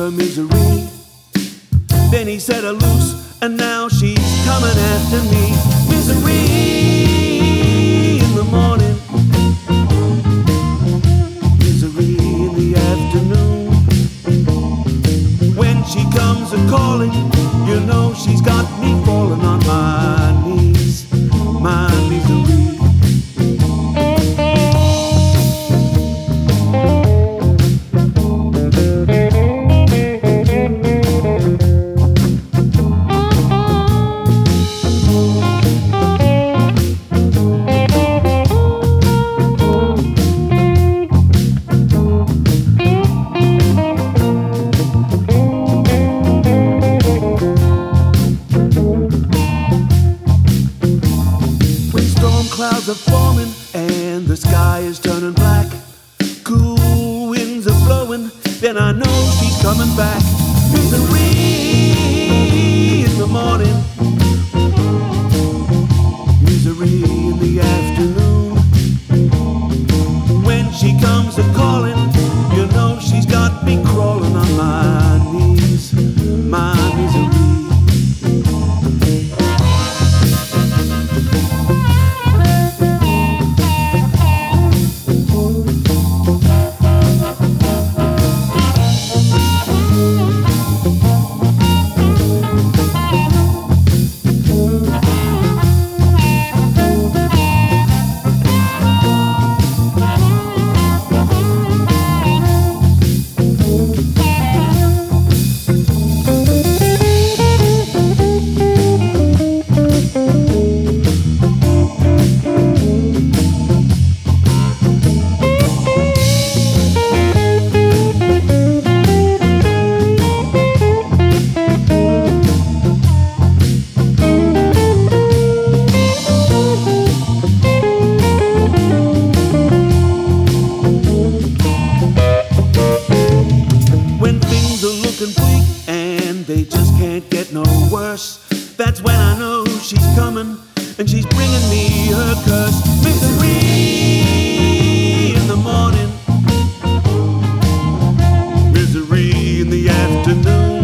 her misery. Then he set her loose, and now she's coming after me. Misery in the morning, misery in the afternoon. When she comes a-calling, you know she's got me falling on my knees. My misery. Clouds are forming and the sky is turning black. Cool winds are blowing, then I know she's coming back. Misery in the morning, misery in the afternoon. When she comes a-calling, you know she's got me crawling on my knees. My misery. And they just can't get no worse. That's when I know she's coming, and she's bringing me her curse. Misery in the morning, misery in the afternoon.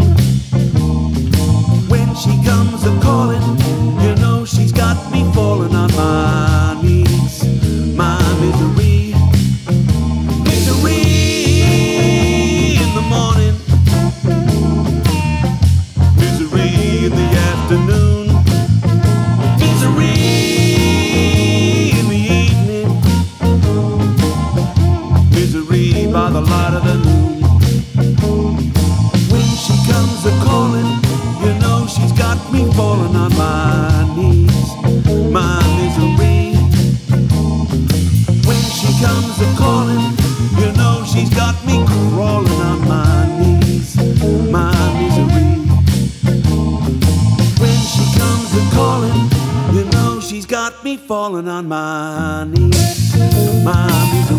When she comes a-calling, you know she's got me falling on my knees. My misery, misery in the morning, in the afternoon, misery in the evening, misery by the light of the moon. When she comes a-calling, you know she's got me falling on my knees. My misery. When she comes a-calling, you know she's got me crawling on my knees. My misery. Calling, you know she's got me falling on my knees. My misery.